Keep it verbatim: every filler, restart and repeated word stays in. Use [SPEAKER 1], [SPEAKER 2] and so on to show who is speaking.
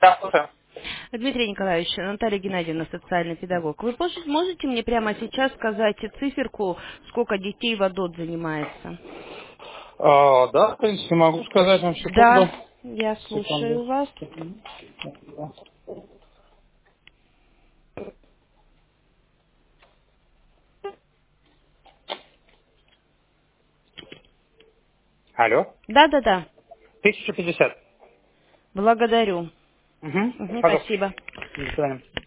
[SPEAKER 1] Да, слушаю.
[SPEAKER 2] Дмитрий Николаевич, Наталья Геннадьевна, социальный педагог. Вы пож- можете мне прямо сейчас сказать циферку, сколько детей в АДОТ занимается?
[SPEAKER 1] А, да, в принципе, могу сказать вам секунду.
[SPEAKER 2] Да, я
[SPEAKER 1] Секунду.
[SPEAKER 2] слушаю вас.
[SPEAKER 1] Алло.
[SPEAKER 2] Да-да-да,
[SPEAKER 1] тысяча пятьдесят.
[SPEAKER 2] благодарю.
[SPEAKER 1] Угу.
[SPEAKER 2] Мгм,
[SPEAKER 1] Пожалуйста.
[SPEAKER 2] спасибо.
[SPEAKER 1] До свидания.